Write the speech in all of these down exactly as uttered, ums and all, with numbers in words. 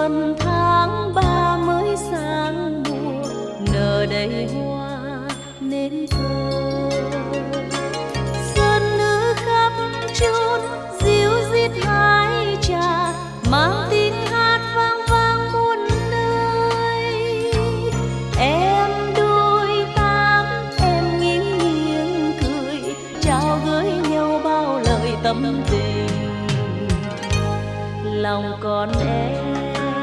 xuân tháng ba mới sang mùa, nở đầy hoa nên thơ. Xuân nữ khắp chốn díu dít hái trà, mang tiếng hát vang vang muôn nơi. Em đôi tám em nghiêng nghiêng cười, trao gửi nhau bao lời tâm tình. Lòng còn em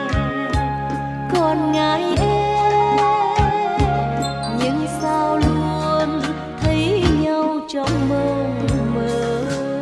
còn ngại em, nhưng sao luôn thấy nhau trong mộng mơ.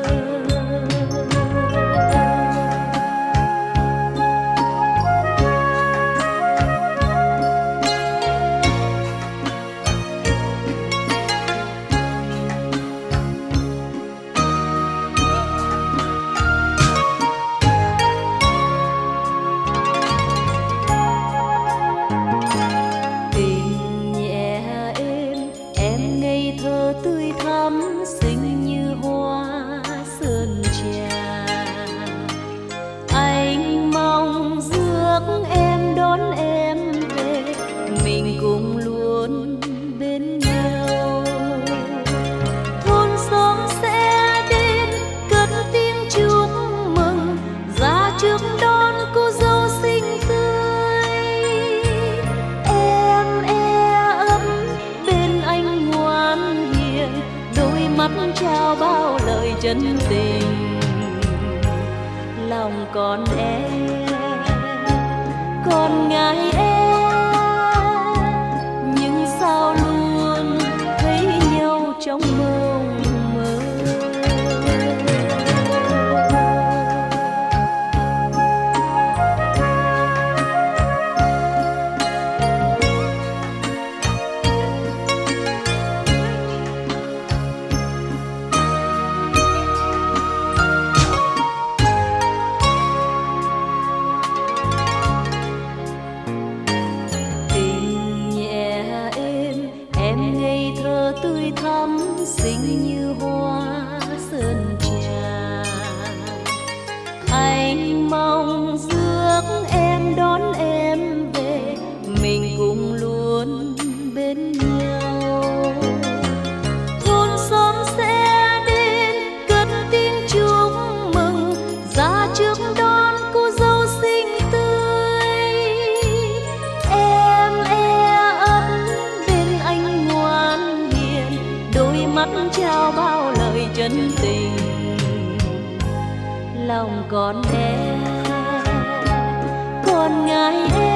Tươi thắm xinh như hoa sơn trà, anh mong rước em đón em về, mình cùng luôn bên nhau. Thôn xóm sẽ đến cất tiếng chúc mừng, ra trước đón cô dâu xinh tươi. Em e ấm bên anh ngoan, đôi mắt trao bao lời chân tình. Lòng còn em còn ngại em, nhưng sao luôn thấy nhau trong mộng mơ. Tươi thắm xinh như hoa sơn trà, anh mong rước em đón em về, mình cùng luôn bên nhau. Thôn xóm sẽ đến cất tiếng chúc mừng, ra trước đón cô dâu xinh tươi. Em e ấm bên anh ngoan, mắt trao bao lời chân tình. Lòng còn em còn ngại em,